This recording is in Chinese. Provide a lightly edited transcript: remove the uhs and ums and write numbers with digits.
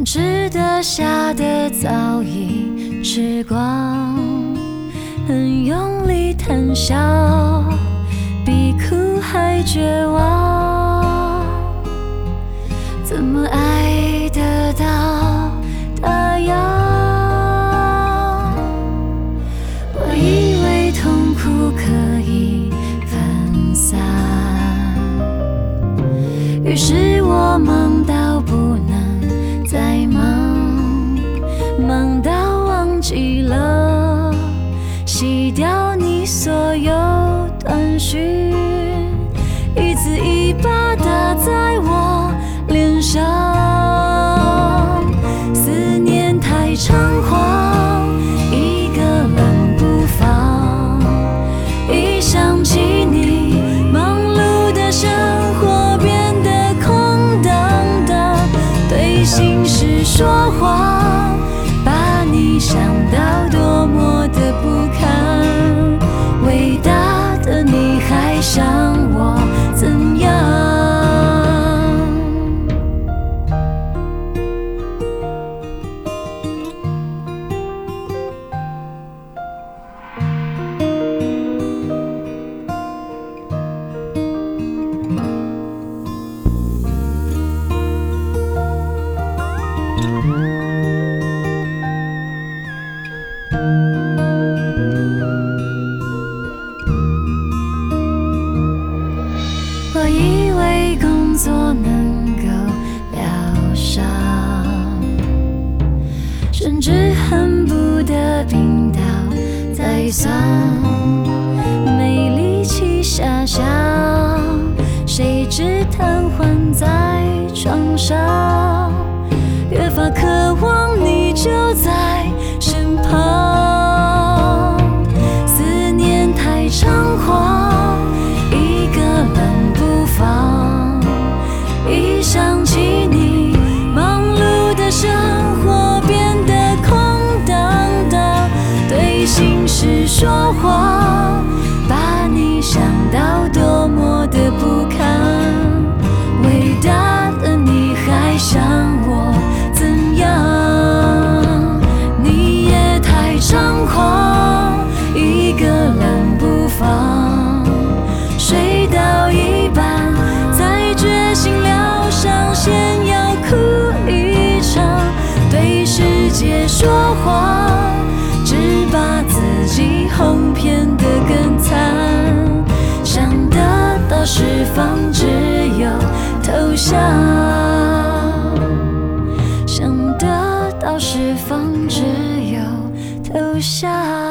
吃得下的早已吃光，很用力谈笑，比哭还绝望。怎么爱得到他要？我以为痛苦可以分散，于是我忙到不能再忙，忙到忘记了洗掉你所有短讯，一字一把打在我脸上。思念太猖狂，一个人不放，一想起你，忙碌的生活变得空荡荡，对心事说谎，把你想到多么的不堪，伟大的你还想我怎样？我以为工作能够疗伤，甚至恨不得病倒再丧，没力气遐想，谁知瘫痪在床上，越发渴望你就在身旁。思念太猖狂，一个人不放，一想起你，忙碌的生活变得空荡荡，对心事说谎，把你想到多么的不堪，伟大的你还想我怎样？你也太猖狂，一个人不放，睡到一半才决心疗伤，先要哭一场，对世界说谎，只把自己哄骗得更惨，想得到释放只有投降，想得到释放只有投降。